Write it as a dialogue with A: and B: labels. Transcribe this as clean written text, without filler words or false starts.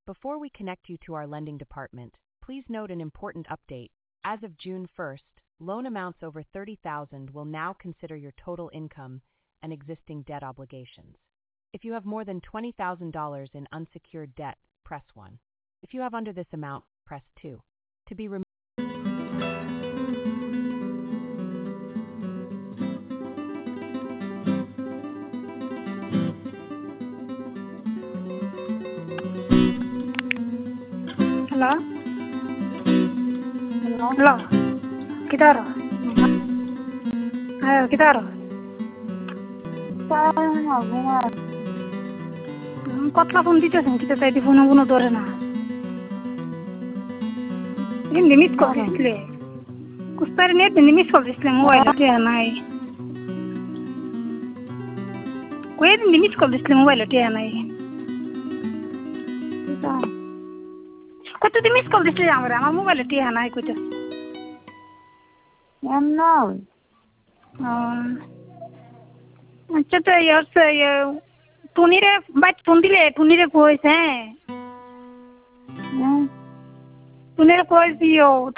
A: Before we connect you to our lending department, please note an important update. As of June 1st, loan amounts over $30,000 will now consider your total income and existing debt obligations. If you have more than $20,000 in unsecured debt, press 1. If you have under this amount, press 2. To be removed.
B: Hello? Hello? Kita roh? Ayo, kita roh? Kotla phone dito sen kita tadi phone dore na. Ini miss call display. Kustar net ini miss call display mobile te anai. Koi ini miss call display mobile te anai. Kota miss call display amar mobile te anai kota.
C: No.
B: अच्छा तो यार से ये टूनी रे कोई से टूनी रे कोई दियो